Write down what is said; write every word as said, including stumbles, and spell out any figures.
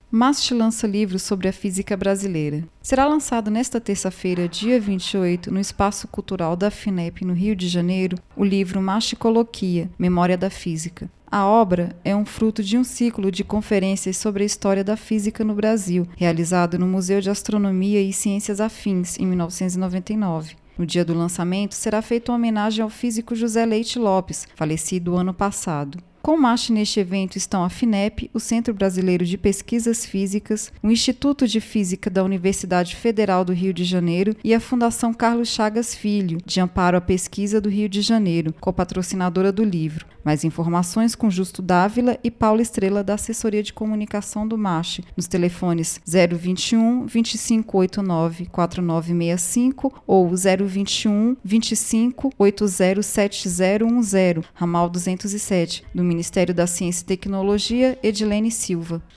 MAST lança livro sobre a física brasileira. Será lançado nesta terça-feira, dia vinte e oito, no Espaço Cultural da FINEP, no Rio de Janeiro, o livro MAST Coloquia, Memória da Física. A obra é um fruto de um ciclo de conferências sobre a história da física no Brasil, realizado no Museu de Astronomia e Ciências Afins, em mil novecentos e noventa e nove. No dia do lançamento, será feita uma homenagem ao físico José Leite Lopes, falecido ano passado. Com MAST neste evento estão a FINEP, o Centro Brasileiro de Pesquisas Físicas, o Instituto de Física da Universidade Federal do Rio de Janeiro e a Fundação Carlos Chagas Filho, de Amparo à Pesquisa do Rio de Janeiro, copatrocinadora do livro. Mais informações com Justo Dávila e Paula Estrela, da Assessoria de Comunicação do MAST, nos telefones zero vinte e um, vinte e cinco oitenta e nove, quarenta e nove sessenta e cinco ou zero vinte e um, vinte e cinco, oitenta, setenta dez, ramal duzentos e sete, do Ministério da Ciência e Tecnologia, Edilene Silva.